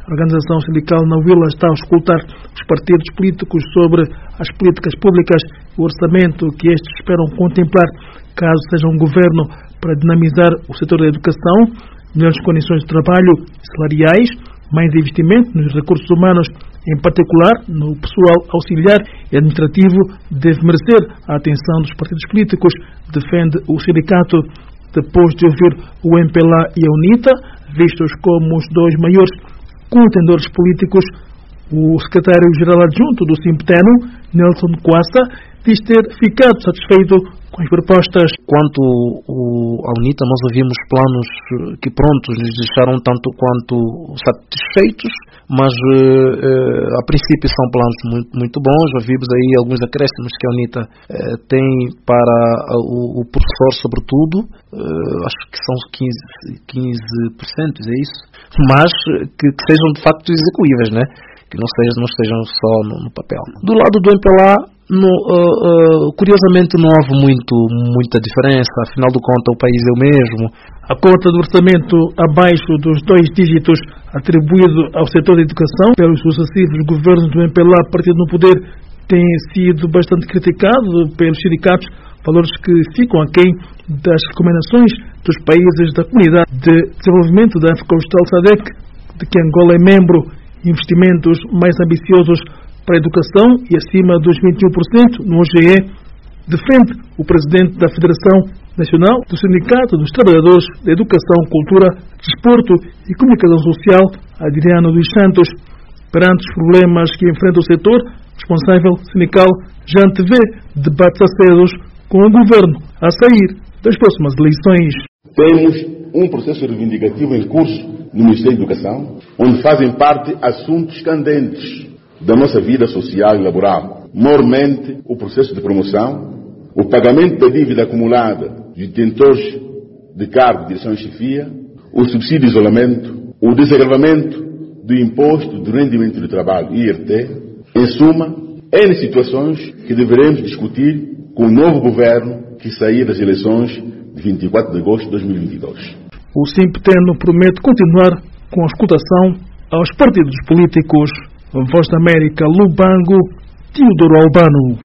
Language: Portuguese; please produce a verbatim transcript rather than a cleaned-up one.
A organização sindical na Vila está a escutar os partidos políticos sobre as políticas públicas e o orçamento que estes esperam contemplar caso seja um governo para dinamizar o setor da educação, melhores condições de trabalho salariais, mais investimento nos recursos humanos, em particular no pessoal auxiliar e administrativo, deve merecer a atenção dos partidos políticos, defende o sindicato, depois de ouvir o M P L A e a UNITA, vistos como os dois maiores contendores políticos. O secretário-geral adjunto do Simpteno, Nelson Coassa, diz ter ficado satisfeito com as propostas. Quanto o, a UNITA, nós ouvimos planos que prontos nos deixaram tanto quanto satisfeitos, mas eh, a princípio são planos muito, muito bons. Ouvimos aí alguns acréscimos que a UNITA eh, tem para o, o professor, sobretudo, eh, acho que são quinze por cento, é isso? Mas que, que sejam de facto execuíveis, né? Que não, seja, não estejam só no, no papel. Do lado do M P L A, no, uh, uh, curiosamente não houve muito, muita diferença, afinal de contas o país é o mesmo. A cota do orçamento abaixo dos dois dígitos atribuído ao setor da educação pelos sucessivos governos do M P L A partido no poder tem sido bastante criticado pelos sindicatos, valores que ficam aquém das recomendações dos países da Comunidade de Desenvolvimento da África Austral S A D C, de que Angola é membro. Investimentos mais ambiciosos para a educação e acima dos vinte e um por cento no O G E, defende o presidente da Federação Nacional do Sindicato dos Trabalhadores da Educação, Cultura, Desporto e Comunicação Social, Adriano dos Santos. Perante os problemas que enfrenta o setor, o responsável sindical já antevê debates acesos com o governo a sair das próximas eleições. Temos um processo reivindicativo em curso no Ministério da Educação, onde fazem parte assuntos candentes da nossa vida social e laboral, maiormente o processo de promoção, o pagamento da dívida acumulada de detentores de cargo de direção e chefia, o subsídio de isolamento, o desagravamento do imposto de rendimento do trabalho, I R T, em suma, N situações que deveremos discutir com o novo governo que sair das eleições de vinte e quatro de agosto de dois mil e vinte e dois. O Simpteno promete continuar com a escutação aos partidos políticos. Voz da América, Lubango, Teodoro Albano.